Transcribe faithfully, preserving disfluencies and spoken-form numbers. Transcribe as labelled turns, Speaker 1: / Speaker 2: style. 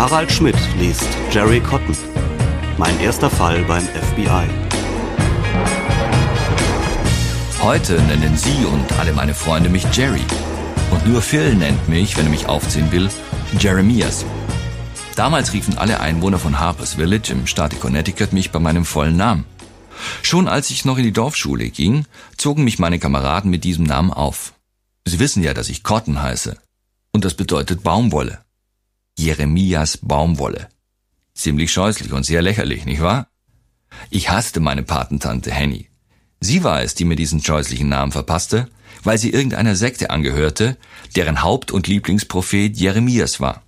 Speaker 1: Harald Schmidt liest Jerry Cotton. Mein erster Fall beim F B I.
Speaker 2: Heute nennen Sie und alle meine Freunde mich Jerry. Und nur Phil nennt mich, wenn er mich aufziehen will, Jeremias. Damals riefen alle Einwohner von Harpers Village im Staate Connecticut mich bei meinem vollen Namen. Schon als ich noch in die Dorfschule ging, zogen mich meine Kameraden mit diesem Namen auf. Sie wissen ja, dass ich Cotton heiße. Und das bedeutet Baumwolle. Jeremias Baumwolle. Ziemlich scheußlich und sehr lächerlich, nicht wahr? Ich hasste meine Patentante Henny. Sie war es, die mir diesen scheußlichen Namen verpasste, weil sie irgendeiner Sekte angehörte, deren Haupt- und Lieblingsprophet Jeremias war.